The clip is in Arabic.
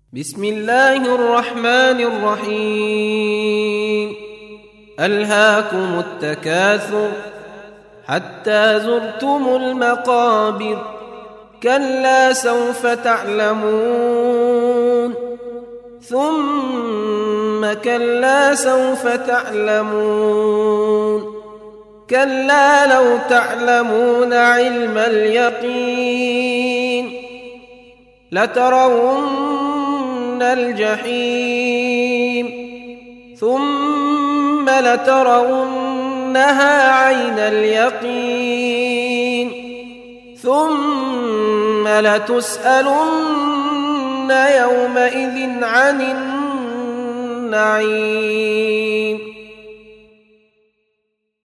بسم الله الرحمن الرحيم. ألهاكم التكاثر حتى زرتم المقابر، كلا سوف تعلمون، ثم كلا سوف تعلمون، كلا لو تعلمون علم اليقين لترون الجحيم ثم لترونها عين اليقين ثم لتسألن يومئذ عن النعيم.